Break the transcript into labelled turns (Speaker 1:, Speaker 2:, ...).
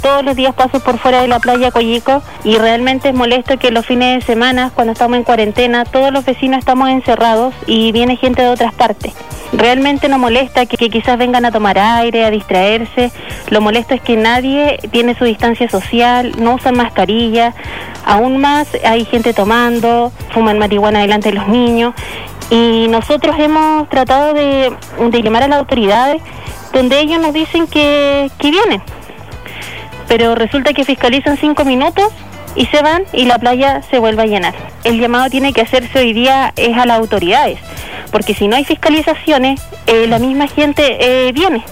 Speaker 1: Todos los días paso por fuera de la playa Coyico y realmente es molesto que los fines de semana, cuando estamos en cuarentena, todos los vecinos estamos encerrados y viene gente de otras partes. Realmente nos molesta que quizás vengan a tomar aire, a distraerse. Lo molesto es que nadie tiene su distancia social, no usan mascarilla. Aún más hay gente tomando, fuman marihuana delante de los niños. Y nosotros hemos tratado de llamar a las autoridades, donde ellos nos dicen que vienen. Pero resulta que fiscalizan 5 minutos y se van y la playa se vuelve a llenar. El llamado tiene que hacerse hoy día es a las autoridades, porque si no hay fiscalizaciones, la misma gente viene.